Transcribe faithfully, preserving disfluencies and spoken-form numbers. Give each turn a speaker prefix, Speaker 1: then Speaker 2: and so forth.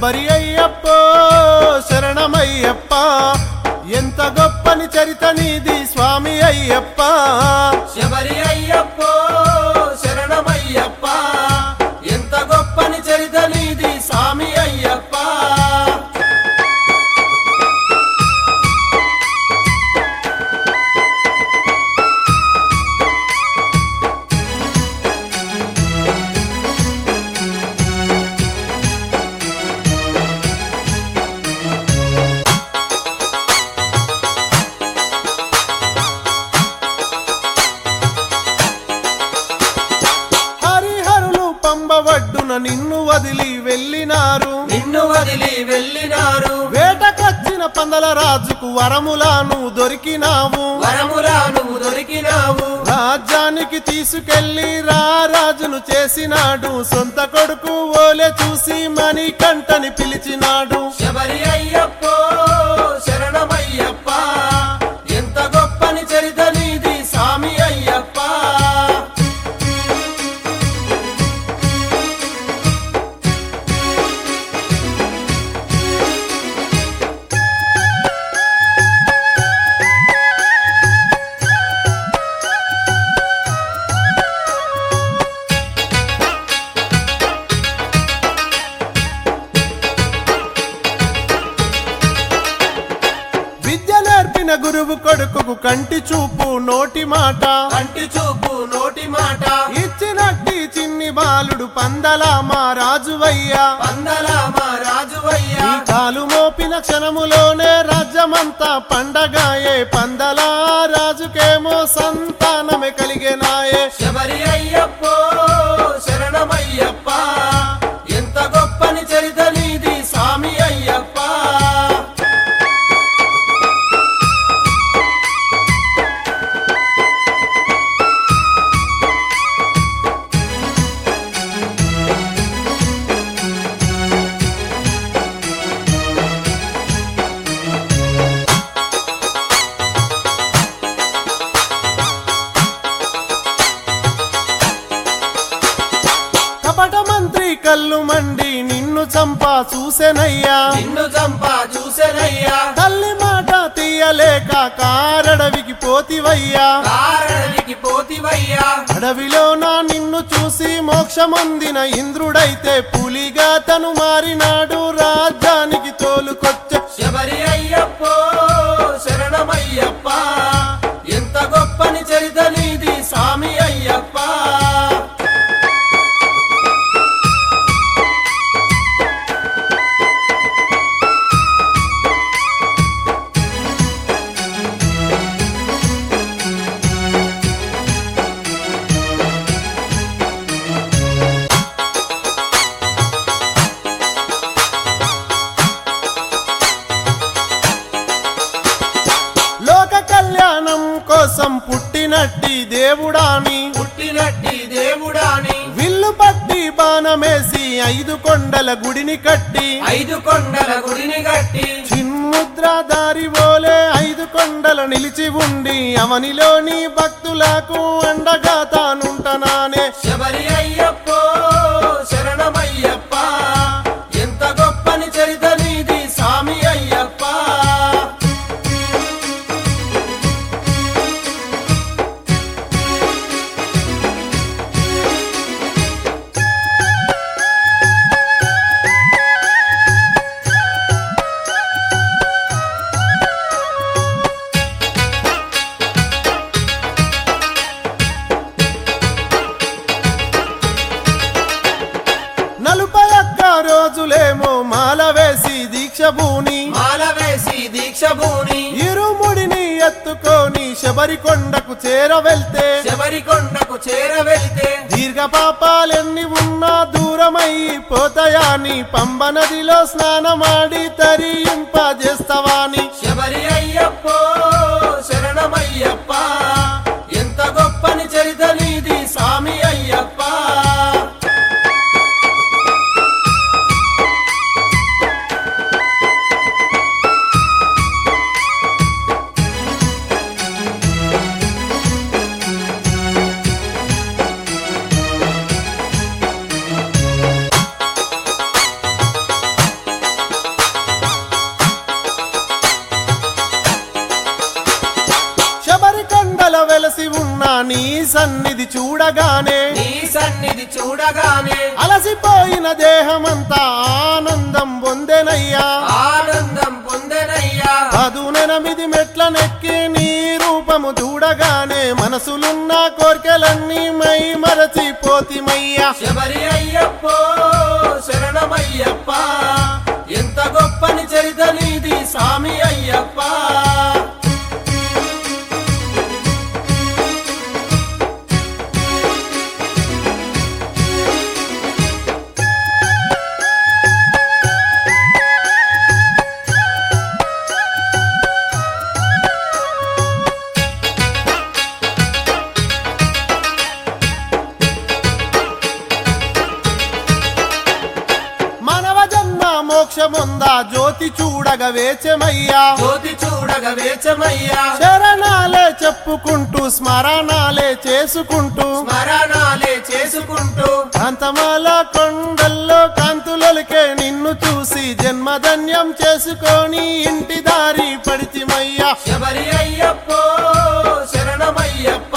Speaker 1: శబరి అయ్యప్పో శరణమయ్యప్ప, ఎంత గొప్పని చరిత నీది స్వామి అయ్యప్ప.
Speaker 2: శబరి అయ్యప్పో శరణమయ్యప్ప, ఎంత గొప్పని చరిత నీది స్వామి అయ్యప్ప.
Speaker 1: పంబవడ్డున నిన్ను వదిలి వెళ్ళినారు,
Speaker 2: నిన్ను వదిలి వెళ్ళినారు.
Speaker 1: వేటకొచ్చిన పందల రాజుకు వరములాను దొరికినావు,
Speaker 2: వరములాను దొరికినావు.
Speaker 1: రాజ్యానికి తీసుకెళ్లి రారాజును చేసినాడు, సొంత కొడుకు ఓలే చూసి మణికంఠని పిలిచినాడు.
Speaker 2: శబరి అయ్యప్పో శరణమయ్యప్ప, ఎంత గొప్పని చరిత నీది స్వామి అయ్యప్ప.
Speaker 1: గురువు కొడుకుకు కంటి చూపు నోటి మాట,
Speaker 2: కంటి చూపు నోటి మాట
Speaker 1: ఇచ్చినట్టి చిన్ని బాలుడు పందల మా రాజువయ్యా,
Speaker 2: పందల మా రాజువయ్యా.
Speaker 1: కాలు మోపిన క్షణములోనే రాజ్యమంతా పండగాయే, పందల రాజుకేమో సంతానమే కలిగేనాయే.
Speaker 2: శబరి అయ్యప్పో శరణమయ్యప్ప, ఎంత గొప్పని చరిత నీది స్వామి అయ్యప్ప.
Speaker 1: కళ్ళు మండి నిన్ను చంపా చూసెనయ్యా,
Speaker 2: నిన్ను చంపా చూసెనయ్యా.
Speaker 1: తల్లి మాట తీయలేక కారడవికి పోతివయ్యా,
Speaker 2: కారడవికి పోతివయ్యా.
Speaker 1: అడవిలో నా నిన్ను చూసి మోక్షమొందిన ఇంద్రుడైతే పులిగా తను మారినాడు, రాజ్యానికి తోలుకొచ్చే.
Speaker 2: శబరి అయ్యప్పో శరణమయ్యప్ప, ఎంత గొప్పని చరిత నీది స్వామి అయ్యప్ప.
Speaker 1: కోసం పుట్టినట్టి దేవుడాని,
Speaker 2: పుట్టినట్టి దేవుడాని
Speaker 1: విల్లు పట్టి బాణమేసి ఐదు కొండల గుడిని కట్టి,
Speaker 2: ఐదు కొండల గుడిని కట్టి
Speaker 1: చిన్ముద్రధారి వోలే ఐదు కొండల నిలిచి ఉండి అవనిలోని భక్తులకు అండగా తానుంటనానే.
Speaker 2: శబరి అయ్యప్పో శరణమయ్యప్ప, ఎంత గొప్పని చరిత నీది స్వామి అయ్యప్ప.
Speaker 1: రోజులేమో మాల వేసి దీక్షభూని,
Speaker 2: మాల వేసి దీక్షభూని
Speaker 1: ఇరుముడిని ఎత్తుకొని శబరి కొండకు చేర వెళ్తే,
Speaker 2: శబరి కొండకు చేర వెళ్తే
Speaker 1: దీర్ఘ పాపాలెన్ని ఉన్నా దూరమై పోతాయాని, పంబ నదిలో స్నానమాడి తరింపజేస్తవాని.
Speaker 2: శబరి అయ్యప్పో శరణమయ్యప్ప, ఎంత గొప్పని చరిత నీది స్వామి అయ్యప్ప.
Speaker 1: వెలసి ఉన్న నీ సన్నిధి చూడగానే
Speaker 2: నీ సన్నిధి చూడగానే
Speaker 1: అలసిపోయిన దేహమంతా ఆనందం పొందెనయ్యా
Speaker 2: ఆనందం పొందెనయ్యా
Speaker 1: పదునెనిమిది మెట్ల నెక్కి నీ రూపము చూడగానే మనసులున్న కోర్కెలన్నీ మై మరచిపోతిమయ్యా
Speaker 2: శబరి అయ్యప్పో శరణమయ్యప్ప ఎంత గొప్పని చరిత నీది స్వామి అయ్యప్ప
Speaker 1: మానవ జన్మ మోక్షముందా జ్యోతి చూడగ వేచమయ్యా
Speaker 2: జ్యోతి చూడగ వేచమయ్యా
Speaker 1: శరణాలే చెప్పుకుంటూ స్మరణాలే చేసుకుంటూ
Speaker 2: స్మరణాలే చేసుకుంటూ
Speaker 1: కాంతమాల కొండల్లో కాంతులకే నిన్ను చూసి జన్మధన్యం చేసుకొని ఇంటి దారి పడితిమయ్యా
Speaker 2: శబరి అయ్యప్పో శరణమయ్యప్ప